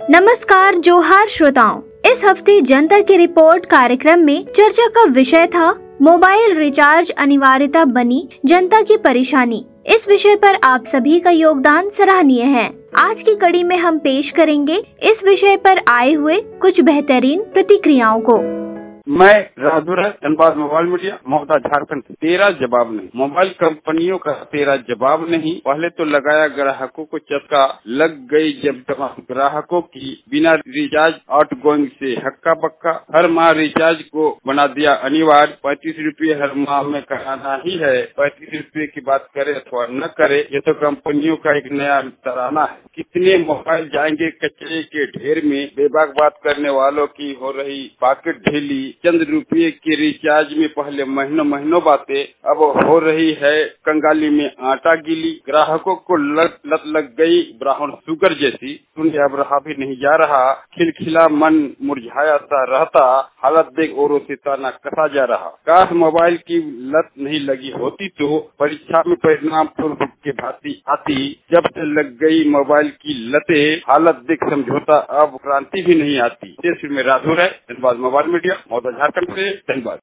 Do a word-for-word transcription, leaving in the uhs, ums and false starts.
नमस्कार जोहार श्रोताओं, इस हफ्ते जनता की रिपोर्ट कार्यक्रम में चर्चा का विषय था मोबाइल रिचार्ज अनिवार्यता बनी जनता की परेशानी। इस विषय पर आप सभी का योगदान सराहनीय है। आज की कड़ी में हम पेश करेंगे इस विषय पर आए हुए कुछ बेहतरीन प्रतिक्रियाओं को। मैं राधुर धनबाद मोबाइल मीडिया ममता झारखंड। तेरा जवाब नहीं, मोबाइल कंपनियों का तेरा जवाब नहीं। पहले तो लगाया ग्राहकों को चस्का, लग गई जब तमाम ग्राहकों की बिना रिचार्ज आउट गोइंग से हक्का बक्का। हर माह रिचार्ज को बना दिया अनिवार्य, पैंतीस रूपए हर माह में कराना ही है। पैंतीस रूपए की बात करे अथवा न करे, ये तो कंपनियों का एक नया तराना है। कितने मोबाइल जाएंगे कचरे के ढेर में, बेबाक बात करने वालों की हो रही पॉकेट ढीली। चंद रुपये के रिचार्ज में पहले महीनों महीनों बातें, अब हो रही है कंगाली में आटा गीली। ग्राहकों को लत लत लग गई ब्राउन शुगर जैसी, सुने अब रहा भी नहीं जा रहा। खिलखिला मन मुरझाया सा रहता, हालत देख औरों से ताना कसा जा रहा। काश मोबाइल की लत नहीं लगी होती तो परीक्षा में परिणाम फुल के भांति आती। जब से लग गई मोबाइल की लतें, हालत देख समझौता अब क्रांति भी नहीं आती। देश में राधुर है, धनबाद मोबाइल मीडिया, झारखंड से। धन्यवाद।